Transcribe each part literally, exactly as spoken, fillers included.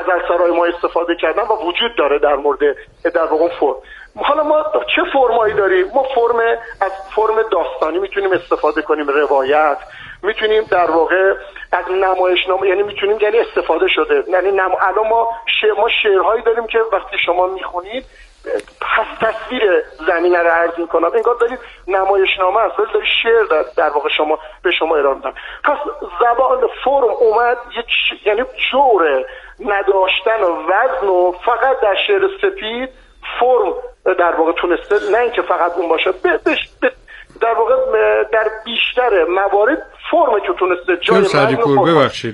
غزلسرای ما استفاده کردن و وجود داره در مورد در واقع فرم. حالا ما چه فرمایی داریم؟ ما فرم از فرم داستانی میتونیم استفاده کنیم، روایت میتونیم در واقع از نمایشنامه، یعنی میتونیم یعنی استفاده شده، یعنی نم... الان ما شعر ما شعرهایی داریم که وقتی شما میخونید پس تصویر زمینه رو عرض میکنم انگار دارید نمایشنامه است، ولی دارید شعر در, در واقع شما به شما ارائه میدن. پس زبان فرم اومد یک ش... یعنی جور نداشتن و وزن و فقط در شعر سپید فرم در واقع تونسته، نه اینکه فقط اون باشه، ب... ب... ب... در واقع در بیشتر موارد فرم که تونسته جای سعدی‌پور ببخشید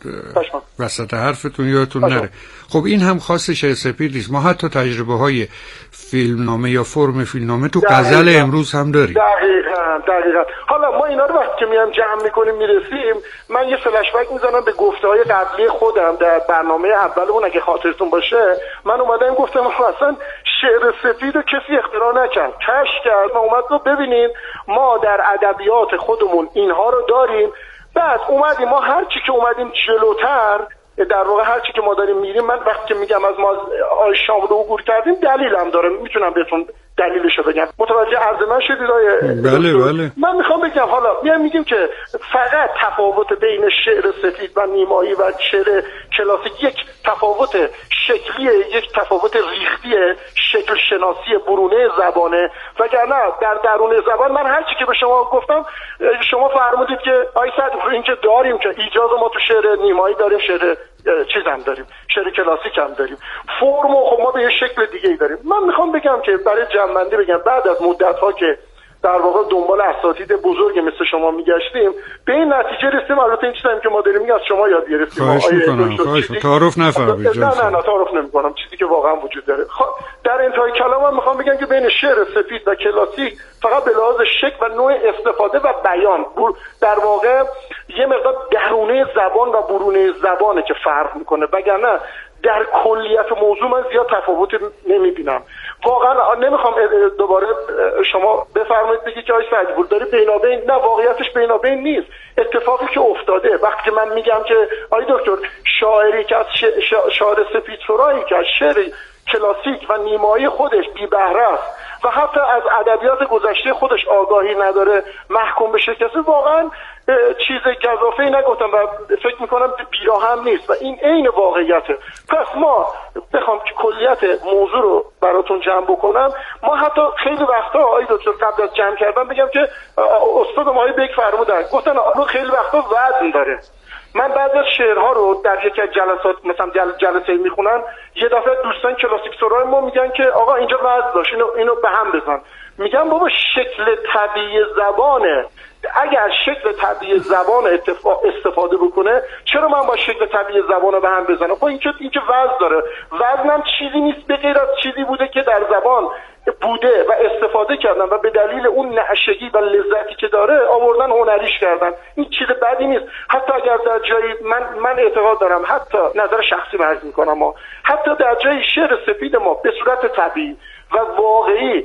وسط حرفتون یادتون نره. خب این هم خاص شعر سپید نیست، ما حتی تجربه های فیلمنامه یا فرم فیلمنامه تو غزل امروز هم داریم. دقیقاً دقیقاً. حالا ما اینا رو وقتی که میام جمع میکنیم میرسیم، من یه فلش بک میزنم به گفته‌های قبلی خودم در برنامه اولمون اگه خاطرتون باشه. من اومدم گفتم اصلا شعر سپید رو کسی اختراع نکرد، کشف کرد. ما اومد رو ببینین ما در ادبیات خودمون اینها رو داریم. بعد اومدیم ما هر چی که اومدیم جلوتر در واقع هر چی که ما داریم میریم، من وقتی که میگم از ما آی شام رو عبور کردیم دلیلم داره، میتونم بهتون دلیلشو بگم. متوجه عرض من شدید آیه؟ بله بله. من میخوام بگم حالا میام میگیم که فقط تفاوت بین شعر سفید و نیمایی و شعر کلاسیک یک تفاوت شکلیه، یک تفاوت ریختی شکل شناسی برونه زبانه، وگرنه در درون زبان من هر چی که به شما گفتم شما فرمودید که آی صد این که داریم که ایجاز ما تو شعر نیمایی داریم، شعر چیز هم داریم، شعر کلاسیک هم داریم، فرم خب ما به یه شکل دیگه ای داریم. من میخوام بگم که برای جمع‌بندی بگم بعد از مدت ها که در واقع دنبال اساتید بزرگ مثل شما میگشتیم به این نتیجه رسیدیم، البته این چیزی که ما داریم میگه از شما یاد گرفتیم. خواهش میکنم خواهش میکنم تعارف نفرمایید. نه نه نه تعارف نمیکنم، چیزی که واقعا وجود داره. خب در انتهای کلامم میخوام بگم که بین شعر سفید و کلاسیک فقط به لحاظ شکل و نوع استفاده و بیان در واقع یه مقدار درونه زبان و برونه زبانه که فرق میکنه، وگرنه در کلیت موضوع من زیاد تفاوت نمیبینم. واقعا نمیخوام دوباره شما بفرمایید بگید که آی سعدی‌پور داره بینابین، نه واقعیتش بینابین نیست. اتفاقی که افتاده وقتی که من میگم که آی دکتر شاعری که از شاعر سپیدسرایی که از شعر کلاسیک و نیمایی خودش بی بهره است و حتی از ادبیات گذشته خودش آگاهی نداره محکوم بشه کسی، واقعا چیز گزافه‌ای نگفتم و فکر میکنم بیراه هم نیست و این عین واقعیته. پس ما بخوام که کلیت موضوع رو براتون جمع بکنم، ما حتی خیلی وقتا آقای دکتر قبل از جمع کردن بگم که استاد ما های بیک فرمودن گفتن آقا خیلی وقتا وزن داره. من بعضی از شعرها رو در یکی از جلسات مثلا جل جلسه میخونن، یه دفعه دوستان کلاسیک سرای ما میگن که آقا اینجا وزن داشت، اینو اینو به هم بزن. میگم بابا شکل طبیعی زبانه، اگر شکل طبیعی زبان استفاده بکنه چرا من با شکل طبیعی زبان رو به هم بزنم؟ خب این که این که وزن داره، وزنم چیزی نیست به غیر از چیزی بوده که در زبان بوده و استفاده کردن و به دلیل اون نعشگی و لذتی که داره آوردن هنریش کردن. این چیز بدی نیست. حتی اگر در جایی من من اعتقاد دارم، حتی نظر شخصی عرض میکنم، ما حتی در جای شعر سفید ما به صورت طبیعی و واقعی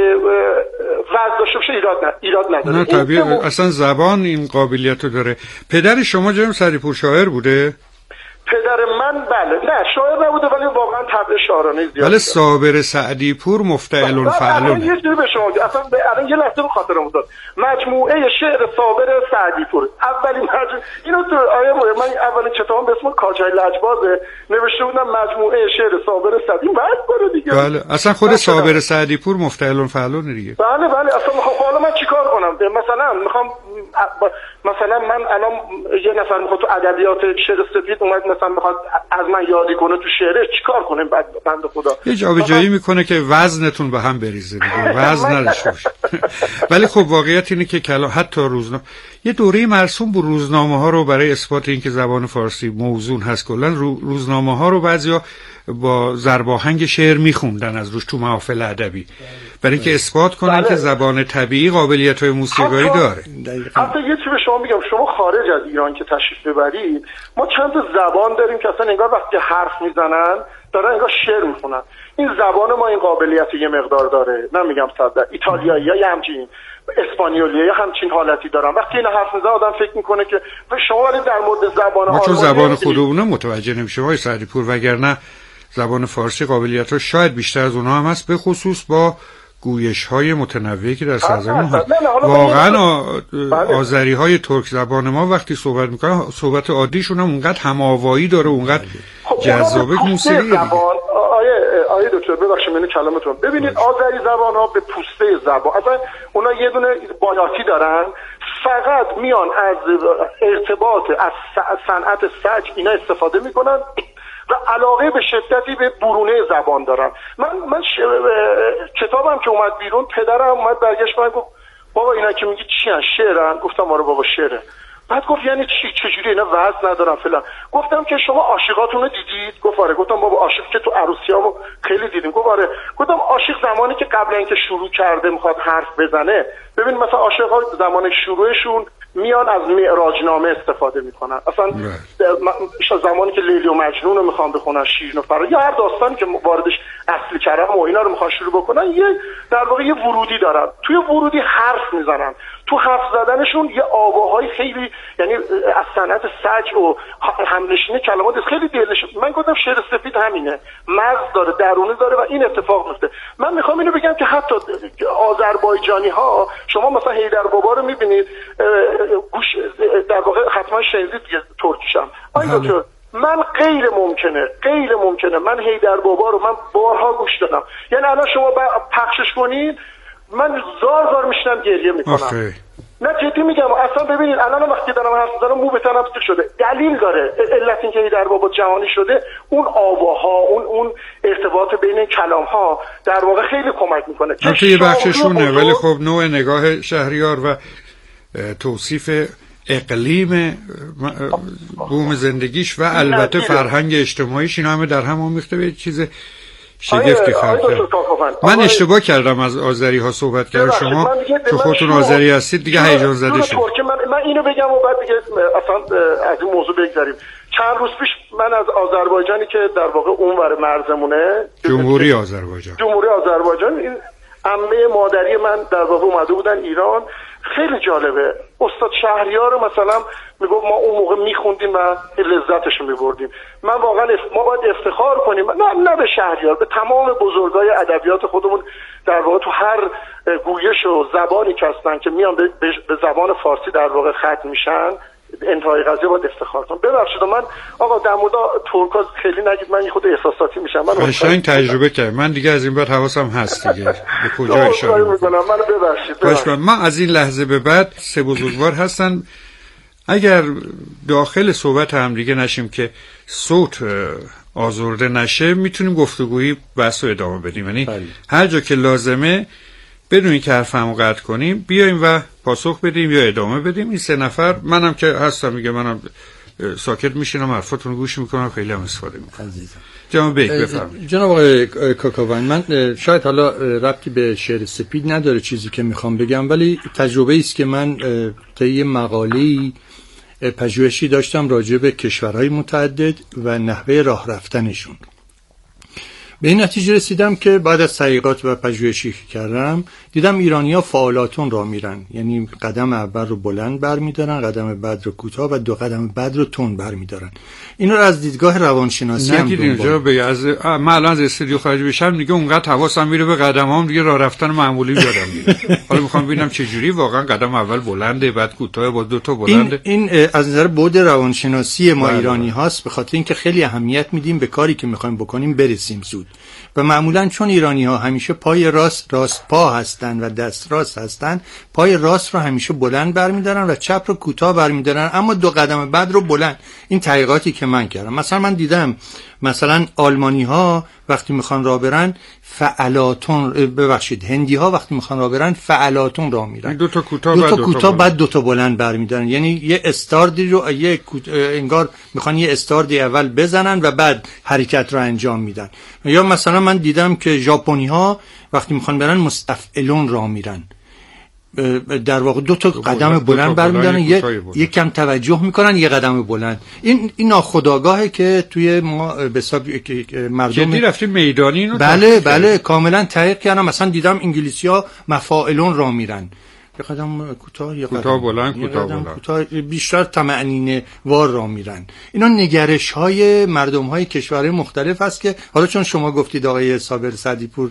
وزن داشته باشه ایراد نه ایراد نداره. نه طبیعی اصلا زبان این قابلیت رو داره. پدر شما جناب سعدی‌پور شاعر بوده؟ پدر من بله نه شاعر نبوده ولی واقعا طبع شاعرانه زیاد. ولی صابر سعدی‌پور مفتعل فعلون. یه چیزی به شما اصلا الان یه لحظه به خاطرم افتاد. مجموعه شعر صابر سعدی‌پور اولین مجموعه اینو تو آیه من اولین کتابم به اسم کاجای لجباز نوشته بودم، مجموعه شعر صابر سعدی بعد بره دیگه. بله اصلا خود صابر سعدی‌پور مفتعل فعلون دیگه. بله بله اصلا خب حالا من چیکار کنم؟ مثلا میخوام مثلا من الان یه نفر میخواد تو ادبیات شعر سفید اومد مثلا میخواد از من یادی کنه تو شعرش، چیکار کنیم بعد بنده خدا؟ یه جابجایی میکنه که وزنتون به هم بریزه دیگه، وزن نداشته باشه. ولی خب واقعیت اینه که کلام حتی روزنامه یه دوره مرسوم بود روزنامه ها رو برای اثبات اینکه زبان فارسی موزون هست کلا روزنامه ها رو بعضیا با ضرباهنگ شعر میخوندن از روش تو محافل ادبی برای اینکه اثبات کنن بله. که زبان طبیعی قابلیت‌های موسیقایی داره. حتی یه چیزی به شما میگم، شما خارج از ایران که تشریف ببرید ما چند تا زبان داریم که اصلا انگار وقتی حرف میزنن دارن انگار شعر میخونن. این زبان ما این قابلیت یه مقدار داره، نمیگم صد، ایتالیایی ها همچین اسپانیولی همچین حالتی دارن. وقتی این حرف میزنه آدم فکر میکنه که شما ولی در مورد زبان ما چون زبان خودمون متوجه نمیشه وای سعدی پور، وگرنه زبان فارسی قابلیت‌ها شاید بیشتر از اونها هم هست، به خصوص با گویش‌های متنوعی که در سرزمین هست. واقعا آذری‌های ترک زبان ما وقتی صحبت میکنن صحبت عادیشون هم اونقدر هم‌آوایی داره، اونقدر جذابه موسیقی دیگه. آیه آیه دکتر ببخشید من کلامتون ببینید، آذری زبان‌ها به پوسته زبان اصلا اونا یه دونه بایاتی دارن، فقط میان از ارتباط از صنعت سج اینا استفاده میکنن و علاقه به شدتی به برونه زبان دارن. من من ش... کتابم که اومد بیرون پدرم اومد برگشت من گفت بابا اینا که میگی چی ان شعرن؟ گفتم آره بابا شعره. بعد گفت یعنی چی؟ چجوری اینا وزن ندارن فلان؟ گفتم که شما عاشقاتون رو دیدید؟ گفت آره. گفتم بابا عاشق که تو عروسیامو خیلی دیدیم. گفت آره. گفتم عاشق زمانی که قبل اینکه شروع کرده میخواد حرف بزنه، ببین مثلا عاشق‌ها زمان شروعشون میان از معراجنامه استفاده میکنن، اصلا زمانی که لیلی و مجنون رو میخوان بخونن، شیرین و فرا یا هر داستانی که واردش اصل کرم و اینا رو میخوان شروع بکنن، یه در واقع یه ورودی دارن، توی ورودی حرف میزنن، تو حرف زدنشون یه آواهای خیلی، یعنی از صنعت سج و همنشینی کلمات خیلی دلش. من گفتم شعر سفید همینه، مغز داره، درونه داره و این اتفاق میفته. من میخوام اینو بگم که حتی آذربایجانی ها، شما مثلا حیدر بابا رو میبینید، گوش در واقع حتما شنیدید دیگه ترکیشم. آیا دکتر من غیر ممکنه غیر ممکنه من حیدر بابا رو من بارها گوش دادم، یعنی الان شما پخشش کنید من زار زار میشنم گریه میکنم. آخه. نه جدی میگم، اصلا ببینید الان وقتی دارم حرف میزنم مو به تنم سیخ شده. دلیل داره، علت این که حیدر بابا جهانی شده اون آواها، اون اون ارتباط بین این کلام ها در واقع خیلی کمک میکنه. البته یه بخششونه، ولی خب نوع نگاه شهریار و توصیف اقلیم بوم زندگیش و البته فرهنگ اجتماعیش اینا همه در هم آمیخته به چیز شگفتی خلق کرد. من اشتباه کردم از آذری ها صحبت کردم، شما تو خودتون آذری هستید دیگه هیجان زده شد. من من اینو بگم و بعد دیگه اصلا از این موضوع بگذریم. چند روز پیش من از آذربایجانی که در واقع اونور مرزمونه، جمهوری آذربایجان جمهوری آذربایجان این عمه مادری من در واقع اومده بودن ایران. خیلی جالبه، استاد شهریار رو مثلا میگفت ما اون موقع میخوندیم و لذتش رو میبردیم. من واقعا ما باید افتخار کنیم، نه نه به شهریار، به تمام بزرگای ادبیات خودمون در واقع تو هر گویش و زبانی که هستن که میان به, به زبان فارسی در واقع ختم میشن، انتهای قضیه باید افتخار کنم. ببخشید من آقا در مورد ترکا خیلی نگید، من خود احساساتی میشم. من قشنگ تجربه کردم، من دیگه از این بعد حواسم هست دیگه به کجا اشاره میکنم. منو ببخشید, ببخشید. ما از این لحظه به بعد سه بزرگوار هستن، اگر داخل صحبت هم دیگه نشیم که صوت آزرده نشه میتونیم گفتگویی بحث رو ادامه بدیم، یعنی هر جا که لازمه بدون اینکه حرفمو قطع کنیم بیایم و پاسخ بدیم یا ادامه بدیم. این سه نفر، منم که هستم میگه، منم ساکت میشینم حرفاتون رو گوش میکنم، خیلی هم استفاده میکنم. عزیزم جناب بیک بفرمایید. جناب آقای کاکاوان، من شاید حالا ربطی به شعر سپید نداره چیزی که میخوام بگم، ولی تجربه است که من طی مقاله‌ای پژوهشی داشتم راجع به کشورهای متعدد و نحوه راه رفتنشون. به این نتیجه رسیدم که بعد از تحقیقات و پژوهشی که کردم دیدم ایرانی‌ها فعالاتون را میرن، یعنی قدم اول رو بلند برمی‌دارن، قدم بعد رو کوتاه و دو قدم بعد رو تند برمی‌دارن. اینو رو از دیدگاه روانشناسی هم اینجا به از من الان از استودیو خارج بشم دیگه اونقدر حواسم میره به قدمام دیگه راه رفتن معمولی یادم میره. حالا میخوام ببینم چه جوری واقعا قدم اول بلنده بعد کوتاه با دو تا بلنده. این, این از نظر بعد روانشناسی ما ایرانی هاست، به خاطر اینکه خیلی اهمیت میدیم به کاری که میخوایم بکنیم برسیم زود. و معمولا چون ایرانی ها همیشه پای راست راست پا هستن و دست راست هستن، پای راست رو همیشه بلند برمیدارن و چپ رو کوتاه برمیدارن، اما دو قدم بعد رو بلند. این تحقیقاتی که من کردم، مثلا من دیدم مثلا آلمانی ها وقتی میخوان راه برن فعلاتون، ببخشید هندی ها وقتی میخوان راه برن فعلاتون راه میرن، دو تا کوتاه دو بعد تا کوتاه بعد دو تا بلند برمیدارن، یعنی یه استاردی رو یه انگار میخوان یه استاردی اول بزنن و بعد حرکت رو انجام میدن. یا مثلا من دیدم که ژاپنی ها وقتی میخوان برن مستفعلون راه میرن، در واقع دو تا قدم بلند برمیدارن، یه یک کم توجه میکنن، یه قدم بلند. این این ناخودآگاهه که توی ما به حساب مردم جدی رفتیم میدانی اینو. بله بله کاملا تحقیق کردم. مثلا دیدم انگلیسی‌ها مفاعلون راه میرن، یه قدم کوتاه، یه کوتاه بلند، کوتاه بلند، بیشتر طمأنینه وار را میرن. اینا نگرش های مردم های کشورهای مختلف است که حالا چون شما گفتید آقای صابر سعدی پور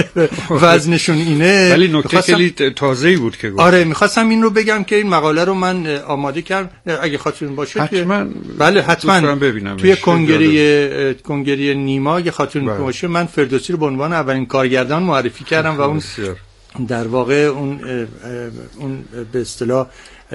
وزنشون اینه، ولی نکته خیلی تازه‌ای بود که گفت. آره میخواستم این رو بگم که این مقاله رو من آماده کردم، اگه خاطرتون باشه حتما. بله حتما ببینم توی کنگره کنگره نیما اگه خاطرتون باشه من فردوسی رو به عنوان اولین کارگردان معرفی کردم و اون در واقع اون اون به اصطلاح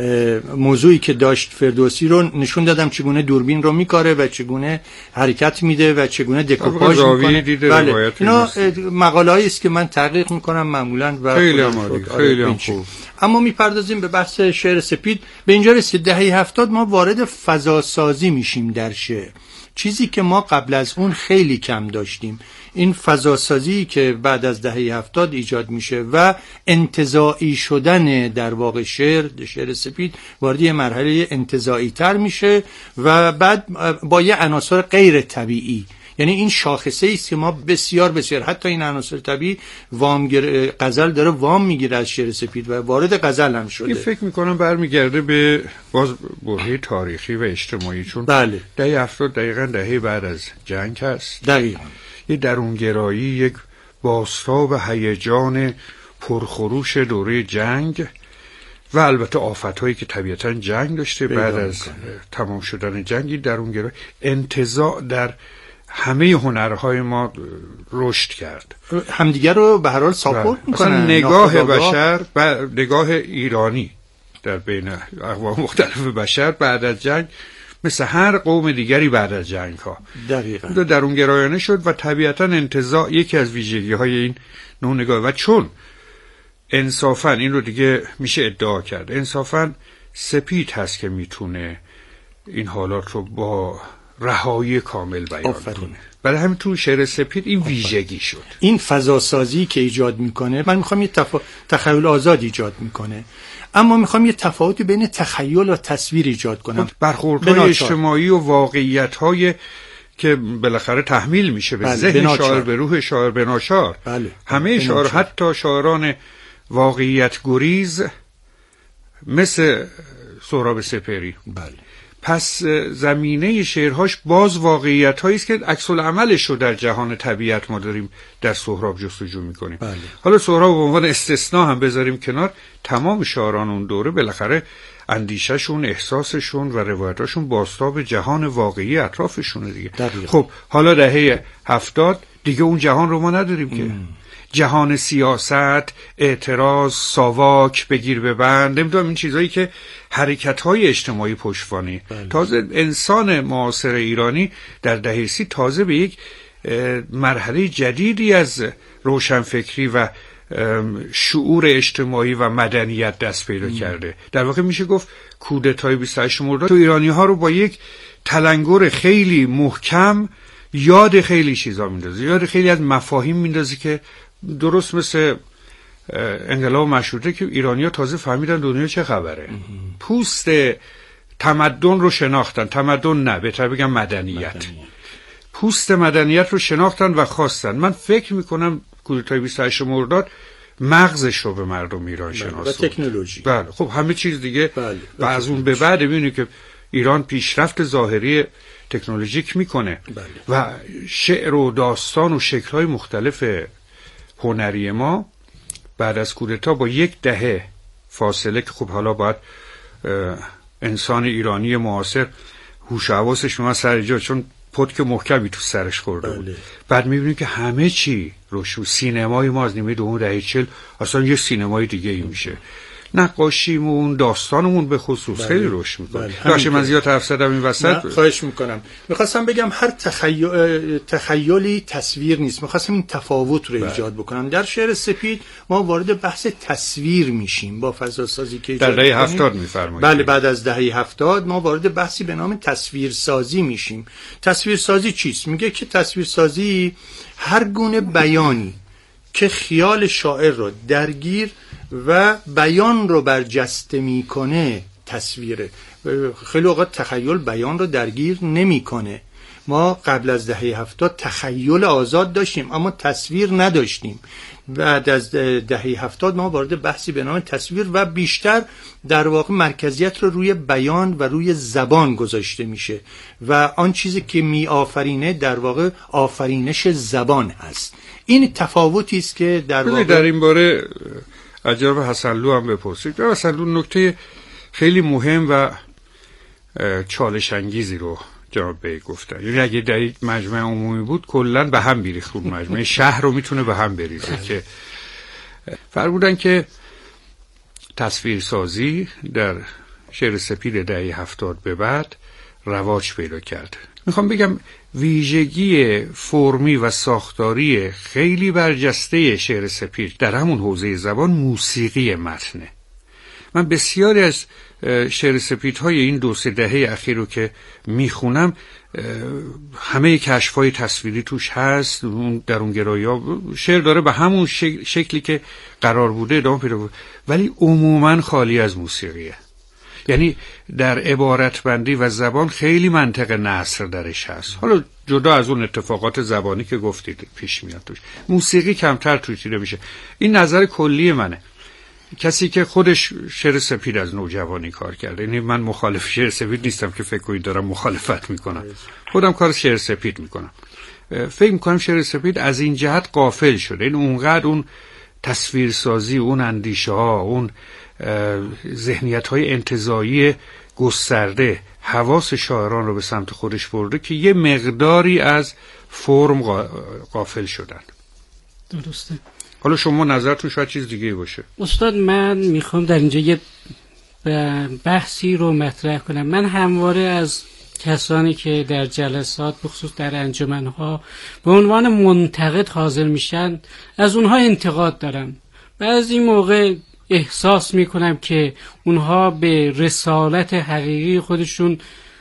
موضوعی که داشت فردوسی رو نشون دادم، چگونه دوربین رو میکاره و چگونه حرکت میده و چگونه دکوپاژ میکنه. بله اینا مقاله‌ای است که من تحقیق میکنم معمولا و خیلی عالی، خیلی خوب. اما میپردازیم به بحث شعر سپید. به اینجا رسید دهه هفتاد ما وارد فضاسازی میشیم در شعر، چیزی که ما قبل از اون خیلی کم داشتیم. این فضاسازی که بعد از دهه هفتاد ایجاد میشه و انتزاعی شدن در واقع شعر شعر سپید وارد یه مرحله انتزاعی تر میشه و بعد با یه عناصر غیر طبیعی، یعنی این شاخصه است که ما بسیار بسیار حتی این عناصر طبیعی وام گر... غزل داره وام میگیره از شعر سپید و وارد غزل هم شده. این فکر میکنم برمیگرده به باز برهه تاریخی و اجتماعی، چون بله دهه هفتاد دقیقاً دهه بعد از جنگ هست. دقیقاً یه درونگرایی، یک بازتاب هیجان پرخروش دوره جنگ و البته آفت‌هایی که طبیعتاً جنگ داشته بعد از تمام شدن جنگی، درونگرایی انتزاع در همه هنرهای ما رشد کرد. همدیگر رو به هر حال ساپورت میکنن. نگاه بشر و نگاه ایرانی در بین اقوام مختلف بشر بعد از جنگ مثل هر قوم دیگری بعد از جنگ ها دقیقاً درونگرایانه شد و طبیعتاً انتزاع یکی از ویژگی های این نوع نگاه. و چون انصافاً این رو دیگه میشه ادعا کرد، انصافاً سپید هست که میتونه این حالات رو با رهایی کامل بیان کنه. برای همین تو شعر سپید این ویژگی شد. این فضاسازی که ایجاد میکنه، من میخوام یه تف... تخیل آزاد ایجاد میکنه، اما میخوام یه تفاوتی بین تخیل و تصویر ایجاد کنم. برخوردهای اجتماعی و واقعیت‌های که بالاخره تحمیل میشه به بله. ذهن بناچار. شاعر، به روح شاعر، به ناچار. بله. همه شاعر، حتی شاعران واقعیت گریز مثل سهراب سپهری، بله، پس زمینه شعرهاش باز واقعیت هایی است که عکس العملش رو در جهان طبیعت ما داریم در سهراب جستجو میکنیم. بله. حالا سهراب به عنوان استثناء هم بذاریم کنار، تمام شاعران اون دوره بالاخره اندیشهشون، احساسشون و روایتاشون بازتاب جهان واقعی اطرافشونه دیگه. دقیقا. خب حالا دهه هفتاد دیگه اون جهان رو ما نداریم که ام. جهان سیاست، اعتراض، ساواک، بگیر ببند، نمیدونم این چیزایی که حرکت‌های اجتماعی پشتوانه. بله. تازه انسان معاصر ایرانی در دهه سی تازه به یک مرحله جدیدی از روشنفکری و شعور اجتماعی و مدنیت دست پیدا کرده. در واقع میشه گفت کودتای بیست و هشت مرداد تو ایرانی ها رو با یک تلنگر خیلی محکم یاد خیلی چیزا میندازه، یاد خیلی از مفاهیم میندازه که درست مثل انقلاب مشروطه که ایرانی‌ها تازه فهمیدن دنیا چه خبره. پوست تمدن رو شناختن، تمدن نه، بهتر بگم مدنیت. مدنیت. پوست مدنیت رو شناختن و خواستن. من فکر میکنم کودتای بیست و هشت مرداد مغزش رو به مردم ایران شناسوند. و تکنولوژی. بله، خب همه چیز دیگه. بله. و از اون به بعد ببینید که ایران پیشرفت ظاهری تکنولوژیک میکنه. بله. و شعر و داستان و شکل‌های مختلف هنری ما بعد از کودتا با یک دهه فاصله که خب حالا باید انسان ایرانی معاصر هوش و حواسش میاد سر جا، چون پتک محکمی تو سرش خورده بود. بله. بعد میبینیم که همه چی روشو، سینمای ما از نیمه دوم دهه چهل اصلا یه سینمای دیگه ای میشه. نقاشیمون، داستانمون به خصوص بله. خیلی رشد میکنه. بله. داشته من زیاد حرف زدم این وسط. خواهش میکنم. میخواستم بگم هر تخیل... تخیلی تصویر نیست. میخواستم این تفاوت رو بله. ایجاد بکنم. در شعر سپید ما وارد بحث تصویر میشیم با فضاسازی که در دهه هفتاد میفرمایید. بله، بعد از دهه هفتاد ما وارد بحثی به نام تصویرسازی میشیم. تصویرسازی چیست؟ میگه که تصویرسازی هر گونه بیانی که خیال شاعر رو درگیر و بیان رو برجسته میکنه تصویره. خیلی اوقات تخیل بیان رو درگیر نمیکنه، ما قبل از دهه هفتاد تخیل آزاد داشتیم اما تصویر نداشتیم. بعد از دهه هفتاد ما وارد بحثی به نام تصویر و بیشتر در واقع مرکزیت رو روی بیان و روی زبان گذاشته میشه و آن چیزی که می آفرینه در واقع آفرینش زبان هست. این تفاوتی است که در واقع در این باره از جناب حسنلو هم بپرسید. جناب حسنلو نکته خیلی مهم و چالش انگیزی رو جناب بی گفتن. یعنی اگه در مجمع عمومی بود کلن به هم بیریخت اون مجمع شهر رو میتونه به هم بریزه که فرمودن که تصویرسازی در شعر سپید دهه هفتاد به بعد رواج پیدا کرد. میخوام بگم ویژگی فرمی و ساختاری خیلی برجسته شعر سپید در همون حوزه زبان موسیقی متنه. من بسیاری از شعر سپیدهای این دو سه دهه اخیر رو که میخونم همه کشف‌های تصویری توش هست، اون درونگرایی‌ها، شعر داره به همون شکلی که قرار بوده ادامه پیدا کنه، ولی عموماً خالی از موسیقیه. یعنی در عبارتبندی و زبان خیلی منطق نثر درش هست. حالا جدا از اون اتفاقات زبانی که گفتید پیش میاد توش، موسیقی کمتر توش دیده میشه. این نظر کلی منه. کسی که خودش شعر سپید از نوجوانی کار کرده، یعنی من مخالف شعر سپید نیستم که فکر کنید دارم مخالفت میکنم، خودم کار شعر سپید میکنم. فکر میکنم شعر سپید از این جهت غافل شده. این اونقدر اون تصویرسازی، اون اندیشه ها، اون ذهنیت های انتزاعی گسترده حواس شاعران رو به سمت خودش برده که یه مقداری از فرم غافل شدن. درسته. حالا شما نظرتون شاید چیز دیگه باشه. استاد من میخوام در اینجا یه بحثی رو مطرح کنم. من همواره از کسانی که در جلسات بخصوص در انجمنها به عنوان منتقد حاضر میشن از اونها انتقاد دارم. بعضی موقع احساس میکنم که اونها به رسالت حقیقی خودشون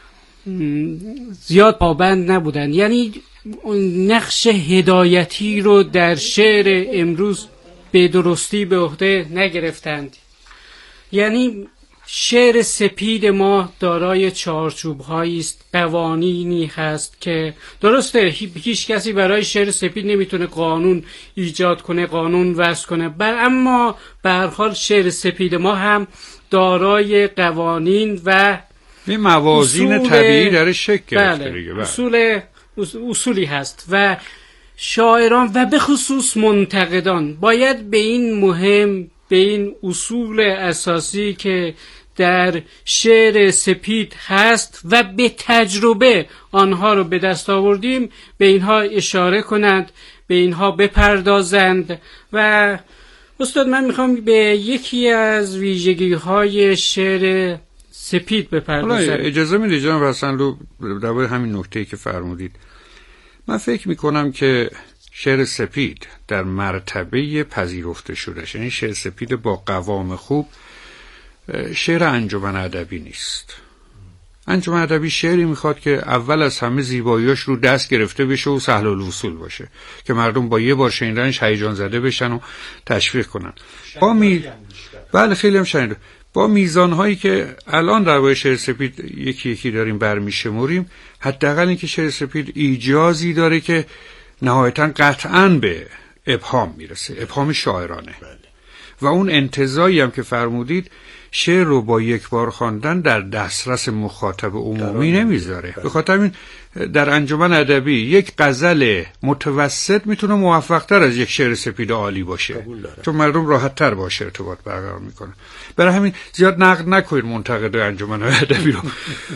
زیاد پابند نبودن، یعنی نقش هدایتی رو در شعر امروز به درستی به عهده نگرفتند. یعنی شعر سپید ما دارای چارچوب‌هایی است، قوانینی هست که درسته هیچ کسی برای شعر سپید نمیتونه قانون ایجاد کنه، قانون وضع کنه، بر اما به هر حال شعر سپید ما هم دارای قوانین و موازین طبیعی در شکل گرفته دیگه. اصول اصولی هست و شاعران و به خصوص منتقدان باید به این مهم، به این اصول اساسی که در شعر سپید هست و به تجربه آنها رو به دست آوردیم به اینها اشاره کنند، به اینها بپردازند. و استاد من میخوام به یکی از ویژگی های شعر سپید بپردازم. اجازه میدید جناب حسنلو درباره همین نکته‌ای که فرمودید؟ من فکر میکنم که شعر سپید در مرتبه پذیرفته شدهش، یعنی شعر سپید با قوام خوب، شعر انجمن ادبی نیست. انجمن ادبی شعری میخواد که اول از همه زیباییاش رو دست گرفته بشه و سهل الوصول باشه که مردم با یه بار شنیدنش هیجان زده بشن و تشویق کنن. با می... بله خیلی هم شنیده. با میزانهایی که الان در واقع شعر سپید یکی یکی داریم برمیشمریم، حداقل اینکه شعر سپید ایجازی داره که نهایتاً قطعاً به ابهام میرسه، ابهام شاعرانه. و اون انتزاعی هم که فرمودید شعر رو با یک بار خواندن در دسترس مخاطب عمومی نمیذاره. به خاطر این در انجمن ادبی یک غزل متوسط میتونه موفق‌تر از یک شعر سپید عالی باشه، چون مردم راحت‌تر باشه ارتباط برقرار میکنه. برای همین زیاد نقد نکنید منتقدای انجمن ادبی رو.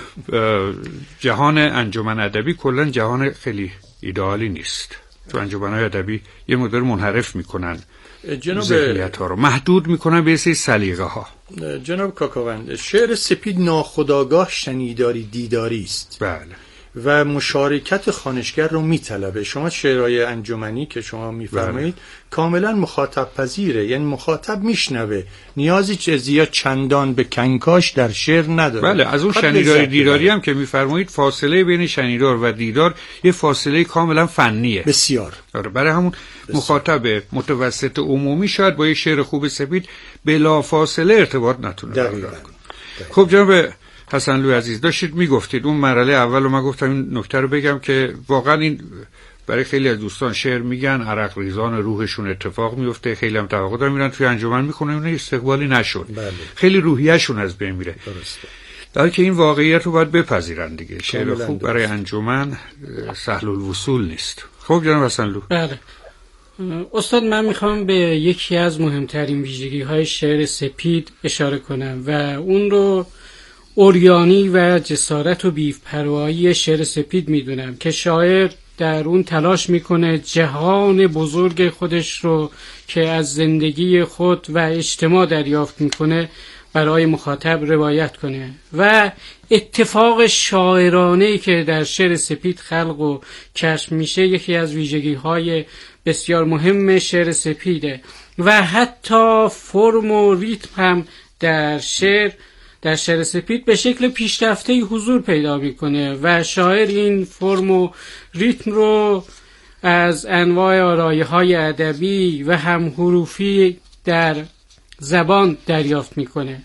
جهان انجمن ادبی کلا جهان خیلی ایدئالی نیست، چون انجمن‌های ادبی یه مقدار منحرف میکنن، جناب ذهنیت ها رو محدود میکنن به سری سلیقه ها. جناب کاکاوند، شعر سپید ناخودآگاه شنیداری دیداری است. بله. و مشارکت خوانشگر رو میطلبه. شما شعرهای انجمنی که شما میفرمایید بله. کاملا مخاطب پذیره، یعنی مخاطب میشنوه، نیازی چه زیاد چندان به کنکاش در شعر نداره. بله، از اون شنیداری دیداری هم که میفرمایید فاصله بین شنیدار و دیدار یه فاصله کاملا فنیه. بسیار. آره، برای همون بسیار. مخاطب متوسط عمومی شاید با یه شعر خوب سپید بلا فاصله ارتباط نتونه برقرار کنه. خب جناب حسنلوی عزیز داشتید میگفتید اون مرحله اول و من گفتم این نکته رو بگم که واقعا این برای خیلی از دوستان شعر میگن عرق ریزان روحشون اتفاق میفته، خیلی هم توقع دارن میرن توی انجمن میخونن اون استقبالی نشد. بله. خیلی روحیه‌شون از بین میره. درسته. در که این واقعیت رو باید بپذیرن دیگه. شعر خوب برای انجمن سهل الوصول نیست. خب جناب حسنلو. بله. استاد من میخوام به یکی از مهمترین ویژگی های شعر سپید اشاره کنم و اون رو اوریانی و جسارت و بی‌پروایی شعر سپید میدونم که شاعر در اون تلاش میکنه جهان بزرگ خودش رو که از زندگی خود و اجتماع دریافت میکنه برای مخاطب روایت کنه و اتفاق شاعرانه‌ای که در شعر سپید خلق و کشف میشه یکی از ویژگی‌های بسیار مهم شعر سپیده و حتی فرم و ریتم هم در شعر در شعر سپید به شکل پیشرفته‌ای حضور پیدا میکنه و شاعر این فرم و ریتم رو از انواع آرایه‌های ادبی و هم حروفی در زبان دریافت میکنه.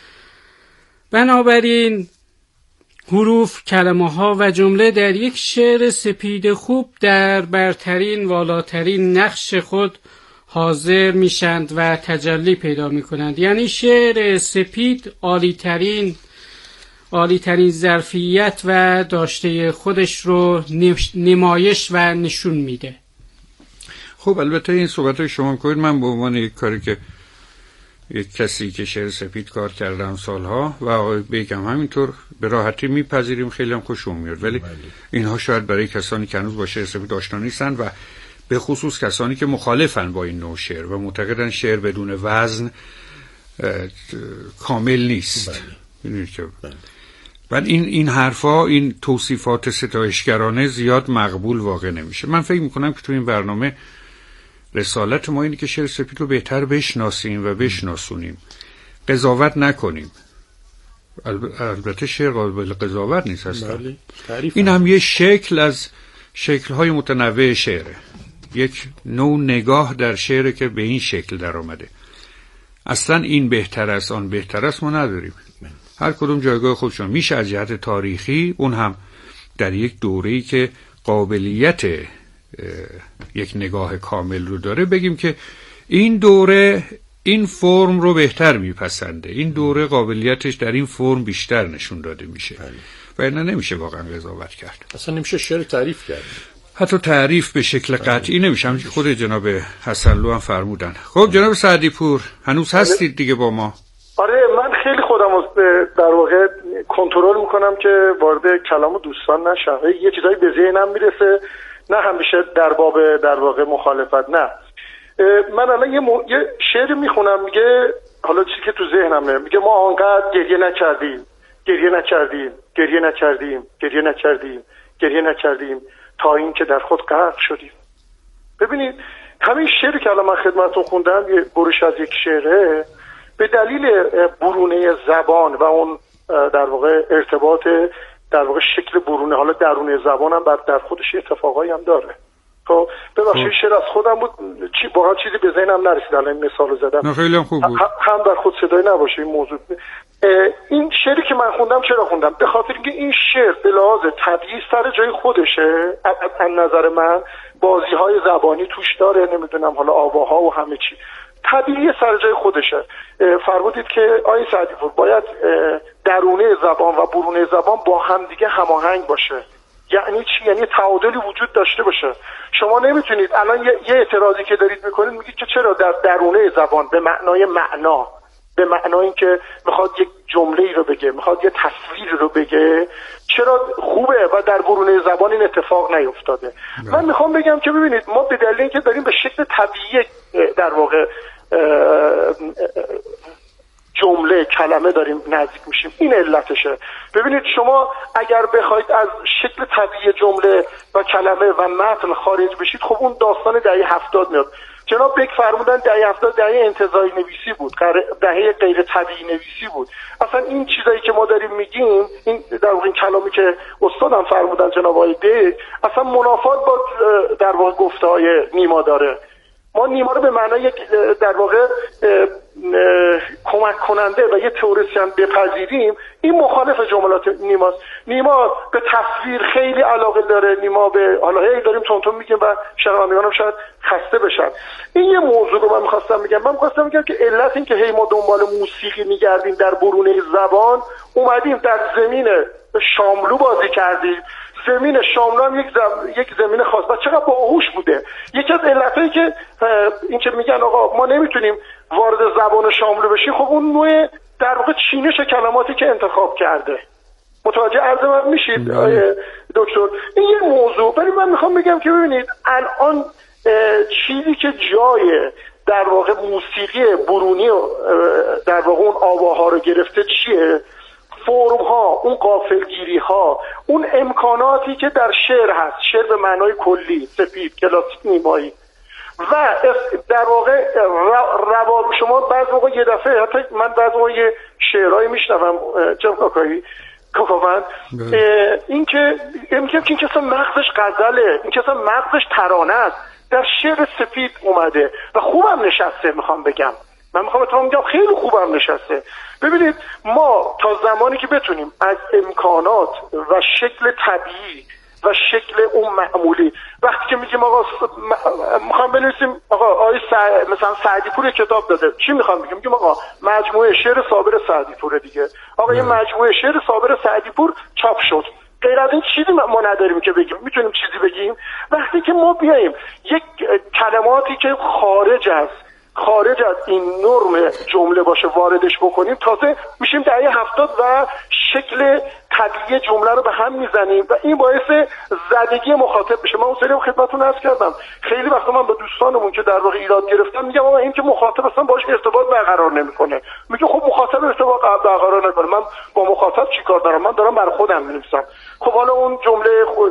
بنابراین حروف، کلمه ها و جمله در یک شعر سپید خوب در برترین والاترین نقش خود حاضر میشند و تجلی پیدا میکنند. یعنی شعر سپید عالیترین عالیترین ظرفیت و داشته خودش رو نمایش و نشون میده. خب البته این صحبت شما میکنید من به عنوان یک کاری که یک کسی که شعر سپید کار کردم سالها و آقای بیگم همینطور به راحتی میپذیریم، خیلی هم خوشم میاد، ولی اینها شاید برای کسانی که هنوز با شعر سپید آشنا نیستن و به خصوص کسانی که مخالفن با این نوع شعر و معتقدن شعر بدون وزن کامل نیست. میدونید که بعد این این حرفا، این توصیفات ستایشگرانه زیاد مقبول واقع نمیشه. من فکر میکنم که تو این برنامه رسالت ما اینه که شعر سپید رو بهتر بشناسیم و بشناسونیم، قضاوت نکنیم. البته شعر قابل قضاوت نیست اصلا. این هم یه شکل از شکل‌های متنوع شعره، یک نوع نگاه در شعر که به این شکل در آمده. اصلا این بهتر است آن بهتر است ما نداریم. هر کدوم جایگاه خودشون. میشه از جهت تاریخی، اون هم در یک دوره‌ای که قابلیت یک نگاه کامل رو داره، بگیم که این دوره این فرم رو بهتر میپسنده، این دوره قابلیتش در این فرم بیشتر نشون داده میشه. و اینا نمیشه واقعا قضاوت کرد، اصلا نمیشه شعر تعریف کرد، حتی تعریف به شکل قطعی نمیشه. همونجوری خود جناب حسنلو هم فرمودن. خب جناب سعدی پور هنوز هستید دیگه با ما؟ آره من خیلی خودم در واقع کنترل میکنم که وارد کلام دوستان نشم، یه چیزایی به ذهنم میرسه، نه همیشه در باب در واقع مخالفت. نه من الان یه, مو... یه شعر میخونم، میگه حالا چیزی که تو ذهنمه، میگه ما آنقدر گریه نکردیم گریه نکردیم گریه نکردیم گریه نکردیم گریه نکردیم تا این که در خود غرق شدیم. ببینید همین شعری که الان من خدمتتون خوندم یه برش از یک شعره، به دلیل برونه زبان و اون در واقع ارتباط در واقع شکل برونه، حالا درون زبان هم بعد در خودش اتفاقایی هم داره. خب ببخشید شعر از خودم بود، چی واقعا چیزی به ذهنم نرسید الان این مثالو زدم. خیلی خوب بود. هم در خود صدایی نباشه این موضوع. این شعری که من خوندم چرا خوندم؟ به خاطر اینکه این شعر به لحاظ طبیعی سر جای خودشه، از نظر من بازی‌های زبانی توش داره، نمیدونم حالا آواها و همه چی طبیعی سر جای خودشه. فرمودید که آقای سعدی پور باید درونه زبان و برونه زبان با هم دیگه هماهنگ باشه. یعنی چی؟ یعنی تعادلی وجود داشته باشه. شما نمیتونید الان یه, یه اعتراضی که دارید میکنید، میگید که چرا در درونه زبان به معنای معنا، به معنای اینکه میخواد یک جمله‌ای رو بگه، میخواد یه تصویر رو بگه، چرا خوبه و در برونه زبان این اتفاق نیفتاده؟ من میخوام بگم که ببینید ما به دلیل اینکه داریم به شکل طبیعی در واقع جمله کلمه داریم نزدیک میشیم، این علتشه. ببینید شما اگر بخواید از شکل طبیعی جمله و کلمه و متن خارج بشید، خب اون داستان دهه هفتاد میاد. جناب بک فرمودن دهه هفتاد دهه انتزاعی نویسی بود، دهه غیر طبیعی نویسی بود. اصلا این چیزایی که ما داریم میگیم، این در واقع این کلامی که استادم فرمودن جناب آقای بک، اصلا منافات با در واقع گفته‌های نیما داره. ما نیما رو به معنای یک در واقع کمک کننده و یه تئوریسین بپذیریم، این مخالف جملات نیماست. نیما به تصویر خیلی علاقه داره، نیما به حالا هی داریم تونتون میگیم و شنوندگان هم شاید خسته بشن. این یه موضوع رو من میخواستم بگم. من میخواستم بگم که علت این که هی ما دنبال موسیقی میگردیم در برونه زبان، اومدیم در زمین شاملو بازی کردیم. زمین شاملو هم یک, زم... یک زمین خاص و چقدر باهوش بوده. یکی از علتایی که این که میگن آقا ما نمیتونیم وارد زبان شاملو بشیم، خب اون نوع در واقع چینش کلماتی که انتخاب کرده. متوجه عرض من میشید دکتر؟ این یه موضوع. ولی من میخوام بگم که ببینید الان چیزی که جای در واقع موسیقی برونی در واقع اون آواها رو گرفته چیه؟ فرم ها، اون غافلگیری ها، اون امکاناتی که در شعر هست، شعر به معنای کلی، سپید، کلاسیک، نیمایی و در واقع رواب شما بعض موقع یه دفعه حتی من بعض موقع یه شعرهایی میشنوم جناب کاکایی کاکاوند، این که این که این که اصلا مغزش غزله، این که اصلا مغزش ترانه است، در شعر سپید اومده و خوبم نشسته. میخوام بگم من میخوام اتفاق بگم خیلی خوبم نشسته. ببینید ما تا زمانی که بتونیم از امکانات و شکل طبیعی و شکل اون معمولی، وقتی که میگیم آقا میخوام بنویسیم آقا آقای سع... مثلا سعدی پور کتاب داده، چی میخوام بگیم؟ میگیم آقا مجموعه شعر صابر سعدی پور دیگه، آقا یه مجموعه شعر صابر سعدی پور چاپ شد. غیر از این چیزی ما نداریم که بگیم. میتونیم چیزی بگیم وقتی که ما بیایم یک کلماتی که خارج از خارج از این نرم جمله باشه واردش بکنیم، تازه میشیم دهه هفتاد و شکل طبیعی جمله رو به هم میزنیم و این باعث زدگی مخاطب بشه. من اون سری خدمتتون عرض کردم خیلی وقتا من به دوستانمون که در واقع ایراد گرفتن میگم آقا این که مخاطب اصلا باهاش ارتباط برقرار نمیکنه. میگه خب مخاطب ارتباط برقرار نکنه، من با مخاطب چیکار دارم؟ من دارم برای خودم مینویسم. خب حالا اون جمله خود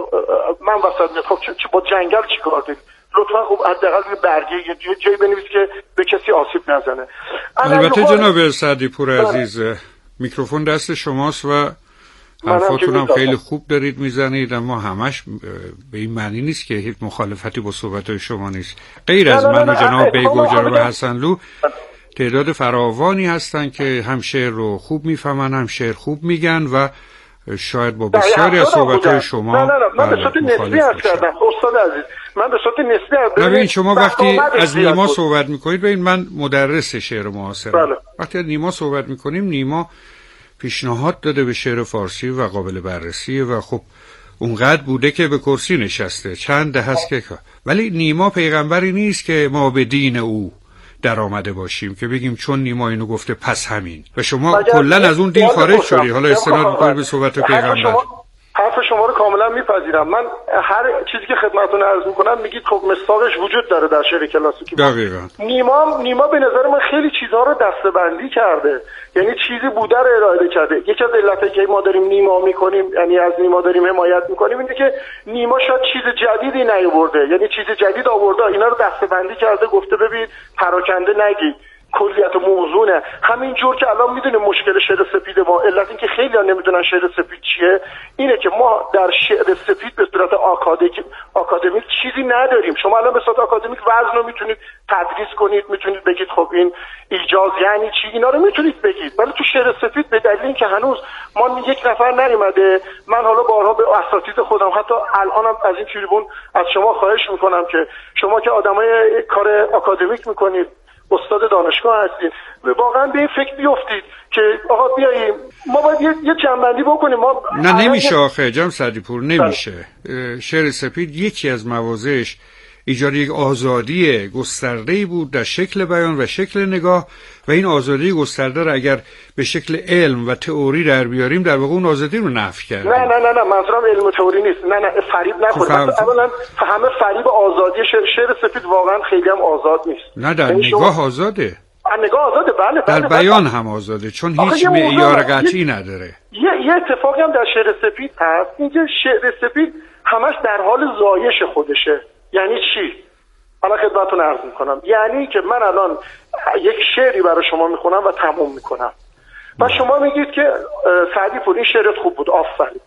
من وسط میاد، خب چه با جنگل چیکار داری؟ لطفا خب حداقل یه برگه یه جایی بنویس که به کسی آسیب نزنه. البته جناب سعدی پور عزیز، میکروفون دست شماست و حرفاتون هم خیلی خوب دارید میزنید، اما همش به این معنی نیست که هیچ مخالفتی با صحبت‌های شما نیست. غیر از من و جناب بیگوجر و حسنلو تعداد فراوانی هستن که هم شعر رو خوب میفهمن هم شعر خوب میگن و شاید با بسیاری از صحبت‌های شما نه نه نه من به صورت نسبی عرض کردم استاد عزیز، من به صورت نسبی عرض کردم. ببین شما وقتی از نیما صحبت میکنید، ببین من مدرس شعر معاصرم، بله. وقتی از نیما صحبت میکنیم، نیما پیشنهاد داده به شعر فارسی و قابل بررسیه و خب اونقدر بوده که به کرسی نشسته، چند ده هست که، ولی نیما پیغمبری نیست که ما به دین او در آمده باشیم که بگیم چون نیما اینو گفته پس همین و شما کلا از اون دین خارج شدی. حالا استناد می‌کنید به صحبت پیغمبر. حرف شما رو کاملا میپذیرم. من هر چیزی که خدمتتون عرض میکنم میگید خب مصداقش وجود داره در شعر کلاسیکی. دقیقاً. نیما نیما به نظر من خیلی چیزها رو دسته‌بندی کرده، یعنی چیزی بوده رو ارائه کرده. یکی از علتایی که ما داریم نیما میکنیم، یعنی از نیما داریم حمایت میکنیم، اینه که نیما شاید چیز جدیدی نیاورده، یعنی چیز جدید آورده، اینا رو دسته‌بندی کرده، گفته ببین پراکنده نگید، کلیت موضوعه. همین جور که الان میدونیم مشکل شعر سپید ما، علت این که خیلی ها نمیدونن شعر سپید چیه اینه که ما در شعر سپید به صورت آکادمیک آکادمیک چیزی نداریم. شما الان به صورت آکادمیک وزن رو میتونید تدریس کنید، میتونید بگید خب این ایجاز یعنی چی، اینا رو میتونید بگید، ولی تو شعر سپید به دلیل اینکه هنوز ما یک نفر نیومده، من حالا بارها به اساتید خودم حتی الانم از این تریبون از شما خواهش میکنم که شما که آدمای کار آکادمیک میکنید، استاد دانشگاه هستید، واقعا به این فکر بیفتید که آقا بیاییم ما باید یه, یه جنبندی بکنیم. ما نه نمیشه آخه جناب سعدی پور، نمیشه. شعر سپید یکی از مواضعش ایجاد یک آزادی گسترده‌ای بود در شکل بیان و شکل نگاه و این آزادی گسترده را اگر به شکل علم و تئوری در بیاریم در واقع اون آزادی رو نفی کردیم. نه نه نه نه منظورم علم و تئوری نیست، نه نه فریب نخورید. اولا همه فریب آزادی شعر, شعر سپید واقعا خیلی هم آزاد نیست. نه در نگاه آزاده، در نگاه آزاده، بله بله، در بیان هم آزاده، چون هیچ معیار قطعی نداره. یه یه اتفاقی هم در شعر سپید هست، اینکه شعر سپید همش در حال زایش خودشه. یعنی چی؟ حالا خدمتتون عرض میکنم. یعنی که من الان یک شعری برای شما میخونم و تموم میکنم و شما میگید که سعدی پور این شعرت خوب بود، آفرین.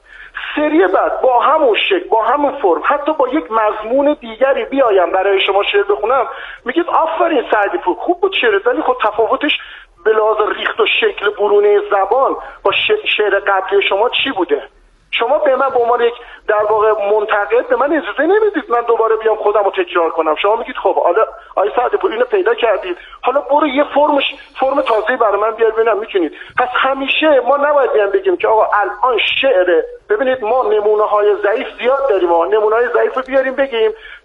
سری بعد با همون شکل، با همون فرم، حتی با یک مضمون دیگری بیایم برای شما شعر بخونم، میگید آفرین سعدی پور خوب بود شعرت، ولی خب تفاوتش به لحاظ ریخت و شکل برونه زبان با شعر قبلی شما چی بوده؟ شما به من به عنوان یک در واقع منتقد به من اجازه نمیدید من دوباره بیام خودم رو تکرار کنم. شما میگید خب حالا آقای سعدی پور اینو پیدا کردید، حالا برو یه فرمش فرم تازه‌ای برای من بیار ببینم میتونید. پس همیشه ما نباید بیان بگیم که آقا الان شعر، ببینید ما نمونه‌های ضعیف زیاد داریم، ما نمونه‌های ضعیف رو بیاریم بگیم